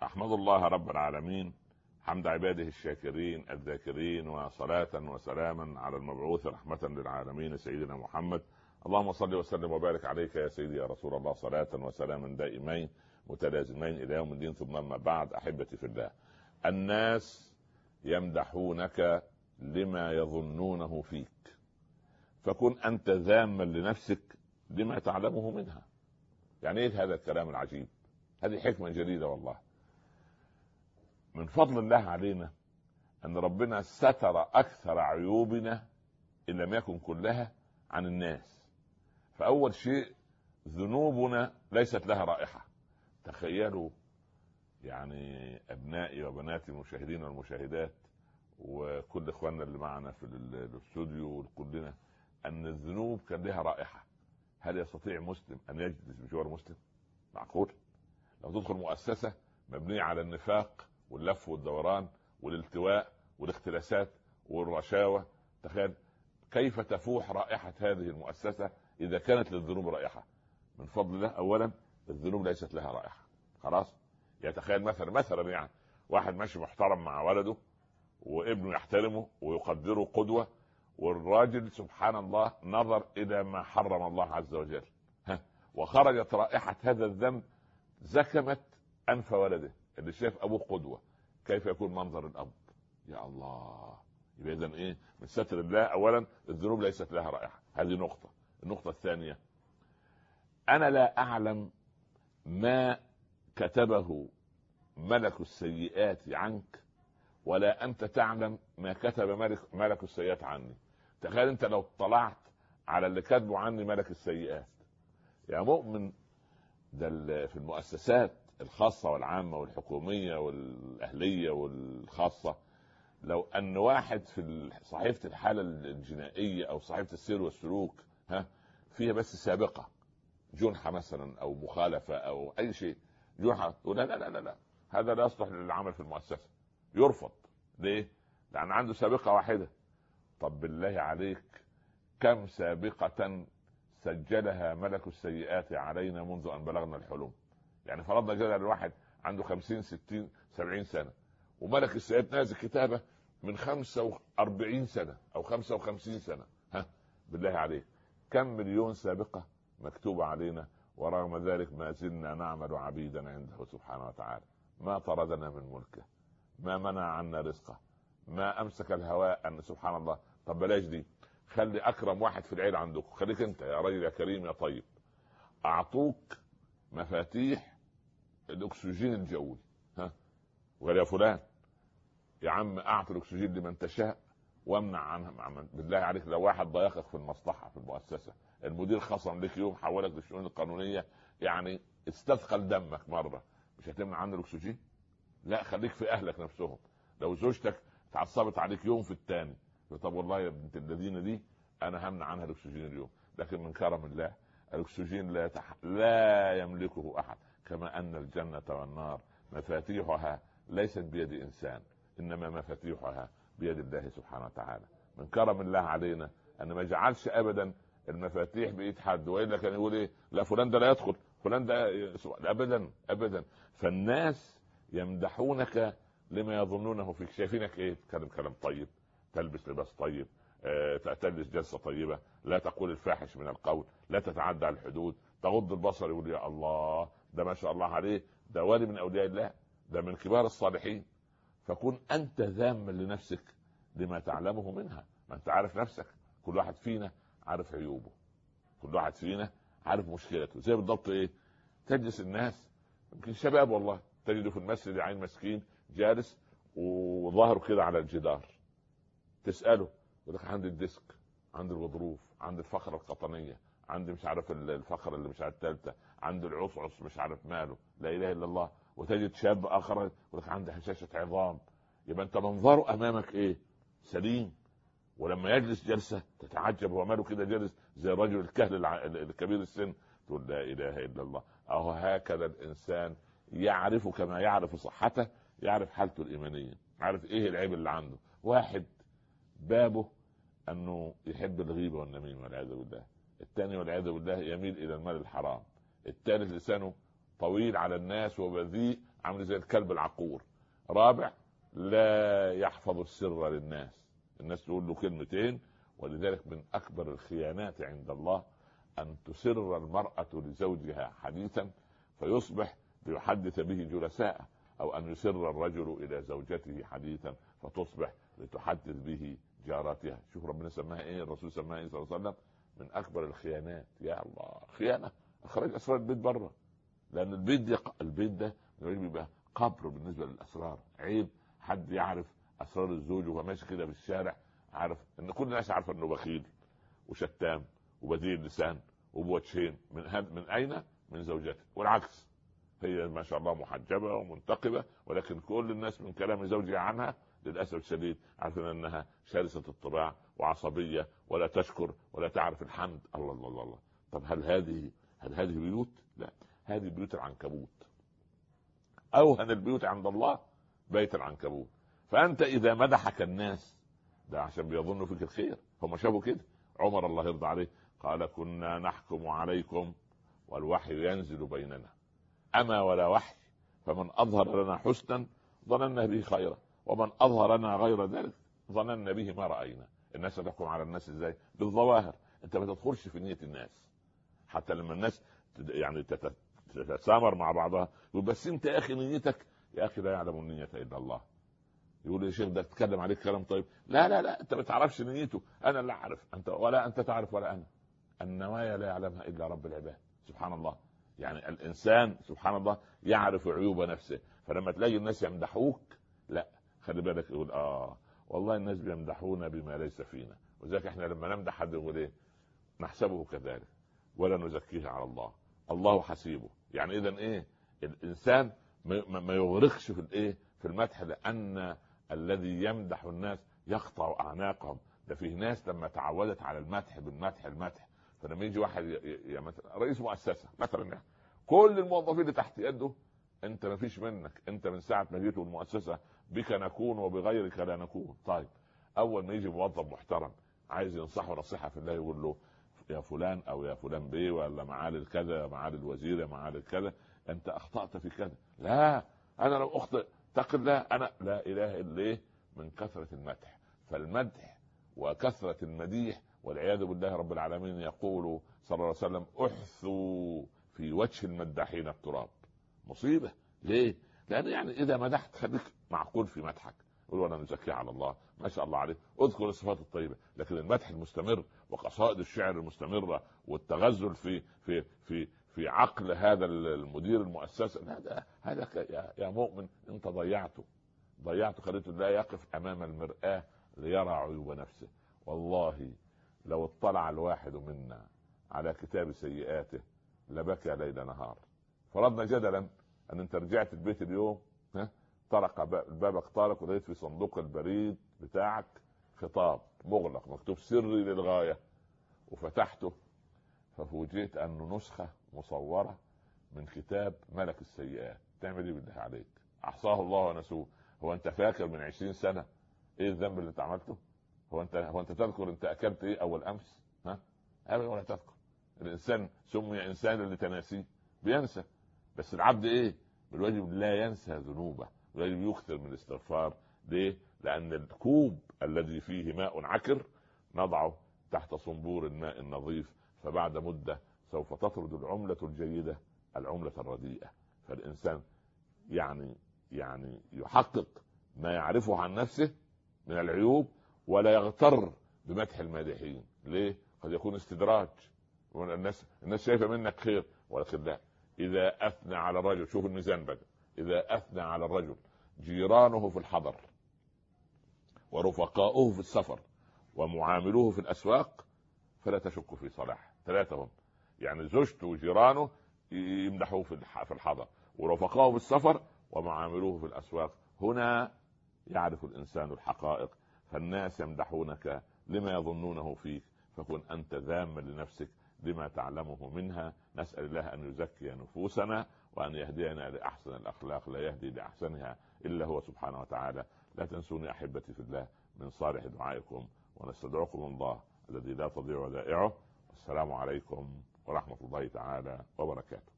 أحمد الله رب العالمين حمد عباده الشاكرين الذاكرين، وصلاة وسلاما على المبعوث رحمة للعالمين سيدنا محمد. اللهم صل وسلم وبارك عليك يا سيدي يا رسول الله، صلاة وسلاما دائمين متلازمين إلى يوم الدين. ثم أما بعد، أحبتي في الله، الناس يمدحونك لما يظنونه فيك، فكن أنت ذاما لنفسك لما تعلمه منها. يعني إيه هذا الكلام العجيب؟ هذه حكمة جديدة والله. من فضل الله علينا أن ربنا ستر أكثر عيوبنا إن لم يكن كلها عن الناس. فأول شيء، ذنوبنا ليست لها رائحة. تخيلوا يعني أبنائي وبناتي المشاهدين والمشاهدات وكل إخواننا اللي معنا في الاستوديو وكلنا، أن الذنوب كان لها رائحة. هل يستطيع مسلم أن يجلس بجوار مسلم؟ معقول؟ لو تدخل مؤسسة مبنية على النفاق واللف والدوران والالتواء والاختلاسات والرشاوى، تخيل كيف تفوح رائحة هذه المؤسسة إذا كانت للذنوب رائحة. من فضل الله أولا الذنوب ليست لها رائحة، خلاص. يتخيل مثلا يعني واحد ماشي محترم مع ولده وابنه يحترمه ويقدره قدوة، والراجل سبحان الله نظر إلى ما حرم الله عز وجل، وخرجت رائحة هذا الذنب زكمت أنف ولده اللي شاف أبوه قدوة. كيف يكون منظر الأب؟ يا الله. يبقى إذن إيه؟ من ستر الله أولا الذنوب ليست لها رائحة. هذه نقطة. النقطة الثانية، أنا لا أعلم ما كتبه ملك السيئات عنك، ولا أنت تعلم ما كتب ملك السيئات عني. تخيل أنت لو اطلعت على اللي كتبه عني ملك السيئات يا مؤمن. ده في المؤسسات الخاصة والعامة والحكومية والأهلية والخاصة، لو أن واحد في صحيفة الحالة الجنائية أو صحيفة السير والسلوك فيها بس سابقة جنحة مثلا أو مخالفة أو أي شيء، جنحة، لا لا لا لا، هذا لا يصلح للعمل في المؤسسة، يرفض. ليه؟ لأن عنده سابقة واحدة. طب بالله عليك، كم سابقة سجلها ملك السيئات علينا منذ أن بلغنا الحلم؟ يعني فرضنا جدل الواحد عنده 50 60 70 سنة، وملك السيئات نازل كتابة من 45 سنة أو 55 سنة. بالله عليك، كم مليون سابقة مكتوبة علينا، ورغم ذلك ما زلنا نعمل عبيدا عنده سبحانه وتعالى. ما طردنا من ملكه، ما منع عنا رزقه، ما أمسك الهواء أن سبحان الله. طب بلاش دي، خلي أكرم واحد في العيلة عندكم، خليك أنت يا راجل يا كريم يا طيب، أعطوك مفاتيح الأكسجين الجوي، وقال يا فلان يا عم أعطي الأكسجين لمن تشاء وامنع عنها. بالله عليك، لو واحد ضايقك في المصلحة في المؤسسة، المدير خصم لك يوم، حولك للشؤون القانونية، يعني استثقل دمك مرة، مش هتمنع عنه الأكسجين؟ لا، خليك في أهلك نفسهم. لو زوجتك اتعصبت عليك يوم في الثاني، طب والله يا بنت الذين دي انا همنع عنها الاكسجين اليوم. لكن من كرم الله الاكسجين لا يملكه احد، كما ان الجنة والنار مفاتيحها ليست بيد انسان، انما مفاتيحها بيد الله سبحانه وتعالى. من كرم الله علينا ان ما يجعلش ابدا المفاتيح بايد حد، والا كان يقول ايه؟ لا فلان ده لا يدخل، فلان ده ابدا ابدا. فالناس يمدحونك لما يظنونه فيك. شايفينك ايه؟ تتكلم كلام طيب، تلبس لباس طيب، تجلس جلسة طيبة، لا تقول الفاحش من القول، لا تتعدى على الحدود، تغض البصر، يقول يا الله ده ما شاء الله عليه، ده ولي من اولياء الله، ده من كبار الصالحين. فكن انت ذاما لنفسك لما تعلمه منها. ما انت عارف نفسك، كل واحد فينا عارف عيوبه، كل واحد فينا عارف مشكلته. زي بالضبط ايه؟ تجلس الناس، يمكن شباب والله تجده في المسجد عين مسكين جالس وظهره كده على الجدار، تسأله يقول لك عندي الديسك، عندي الغضروف، عندي الفقرة القطنية، عندي مش عارف الفقرة اللي مش عارف الثالثة، عندي العصعص مش عارف ماله، لا اله الا الله. وتجد شاب اخر يقول لك عندي هشاشة عظام. يبقى انت منظره امامك ايه؟ سليم. ولما يجلس جلسة تتعجب هو ماله كده جالس زي الرجل الكهل الكبير السن، تقول لا اله الا الله. اهو هكذا الانسان يعرف، كما يعرف صحته يعرف حالته الايمانية، عارف ايه العيب اللي عنده. واحد بابه انه يحب الغيبة والنميمة والعياذ بالله، الثاني والعياذ بالله يميل الى المال الحرام، الثالث لسانه طويل على الناس وبذيء عامل زي الكلب العقور. رابع، لا يحفظ السر للناس، الناس تقول له كلمتين. ولذلك من اكبر الخيانات عند الله ان تسر المرأة لزوجها حديثا فيصبح ليحدث به جلساء، او ان يسر الرجل الى زوجته حديثا فتصبح لتحدث به جاراتها. شوف ربنا سماها ايه، الرسول سماها ايه صلى الله عليه وسلم؟ من اكبر الخيانات. يا الله، خيانة، اخرج اسرار البيت بره. لان البيت ده بيبقى قبر بالنسبة للاسرار. عيب حد يعرف اسرار الزوج وهو ماشي كده في الشارع، عارف ان كل الناس عارفه انه بخيل وشتام وبذيء اللسان وبوجهين. من اين؟ من زوجته. والعكس، هي ما شاء الله محجبه ومنتقبه، ولكن كل الناس من كلام زوجها عنها للاسف الشديد عارفين انها شرسه الطباع وعصبيه ولا تشكر ولا تعرف الحمد. الله الله الله الله. طب هل هذه بيوت؟ لا، هذه بيوت العنكبوت. اوهن البيوت عند الله بيت العنكبوت. فانت اذا مدحك الناس ده عشان بيظنوا فيك الخير، هم شافوا كده. عمر الله يرضى عليه قال: كنا نحكم عليكم والوحي ينزل بيننا، اما ولا وحي، فمن اظهر لنا حسنا ظننا به خيرا، ومن اظهر لنا غير ذلك ظننا به ما راينا. الناس تحكم على الناس ازاي؟ بالظواهر. انت ما تدخلش في نيه الناس. حتى لما الناس يعني تتسامر مع بعضها يقول: بس انت يا اخي نيتك، يا اخي لا يعلم النيه الا الله. يقول: يا شيخ ده تتكلم عليك كلام طيب. لا لا لا، انت ما تعرفش نيته، انا اللي اعرف، انت ولا انت تعرف ولا انا. النوايا لا يعلمها الا رب العباد. سبحان الله. يعني الانسان سبحان الله يعرف عيوب نفسه. فلما تلاقي الناس يمدحوك، لا، خلي بالك، يقول: والله الناس بيمدحونا بما ليس فينا. وذلك احنا لما نمدح حد يقول ايه؟ نحسبه كذلك ولا نزكيه على الله، الله حسيبه. يعني اذا ايه؟ الانسان ما يغرقش في الايه، في المدح، لان الذي يمدح الناس يقطع اعناقهم. ده فيه ناس لما تعودت على المدح المدح، فلما يجي واحد مثلا رئيس مؤسسه مثلا، يعني كل الموظفين اللي تحت يده، انت ما فيش منك، انت من ساعه ما جيت المؤسسه بك نكون وبغيرك لا نكون. طيب، اول ما يجي موظف محترم عايز ينصحه نصيحه في الله، يقول له: يا فلان او يا فلان بيه، ولا معالي الكذا، يا معالي الوزير، يا معالي الكذا، انت اخطأت في كذا. لا، انا لو اخطئ اتق الله، انا لا اله الا ايه، من كثرة المدح. فالمدح وكثرة المديح والعياذ بالله رب العالمين يقول صلى الله عليه وسلم: احثوا في وجه المداحين التراب. مصيبة. ليه؟ لان يعني اذا مدحت خليك معقول في مدحك، قول: وانا نزكي على الله، ما شاء الله عليه، اذكر الصفات الطيبة. لكن المدح المستمر وقصائد الشعر المستمرة والتغزل في عقل هذا المدير المؤسسة، هذا يا مؤمن انت ضيعته. خليته لا يقف امام المرآة ليرى عيوب نفسه. والله لو اطلع الواحد منا على كتاب سيئاته لبكى ليل نهار. فرضنا جدلا ان انت رجعت البيت اليوم، طرق بابك طارق ولقيت في صندوق البريد بتاعك خطاب مغلق مكتوب سري للغاية، وفتحته ففوجئت انه نسخة مصورة من كتاب ملك السيئات. تعمل ايه بالله عليك؟ احصاه الله ونسوه. هو انت فاكر من 20 سنة ايه الذنب اللي انت عملته؟ هو انت تذكر انت اكلت ايه اول امس؟ ابدا ولا تذكر. الانسان سمي انسانا لتناسيه، بينسى. بس العبد ايه؟ بالواجب لا ينسى ذنوبه، بالواجب يكثر من الاستغفار. ليه؟ لان الكوب الذي فيه ماء عكر نضعه تحت صنبور الماء النظيف، فبعد مدة سوف تطرد العملة الجيدة العملة الرديئة. فالإنسان يعني يحقق ما يعرفه عن نفسه من العيوب، ولا يغتر بمدح المادحين. ليه؟ قد يكون استدراج، الناس شايفة منك خير، ولكن لا. إذا أثنى على الرجل، شوف الميزان بقى، إذا أثنى على الرجل جيرانه في الحضر ورفقاؤه في السفر ومعاملوه في الأسواق فلا تشك في صلاح. ثلاثة هم، يعني زوجته وجيرانه يمدحوه في الحضر، ورفقاؤه في السفر، ومعاملوه في الأسواق. هنا يعرف الإنسان الحقائق. فالناس يمدحونك لما يظنونه فيك، فكن أنت ذاما لنفسك لما تعلمه منها. نسأل الله أن يزكي نفوسنا وأن يهدينا لأحسن الأخلاق، لا يهدي لأحسنها إلا هو سبحانه وتعالى. لا تنسوني أحبتي في الله من صالح دعائكم، ونستدعوكم الله الذي لا تضيع ودائعه. والسلام عليكم ورحمة الله تعالى وبركاته.